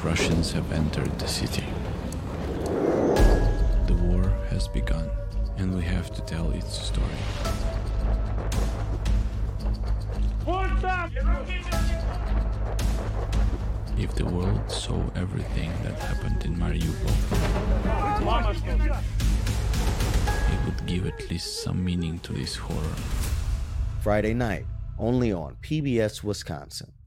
Russians have entered the city. The war has begun, and we have to tell its story. If the world saw everything that happened in Mariupol, it would give at least some meaning to this horror. Friday night, only on PBS Wisconsin.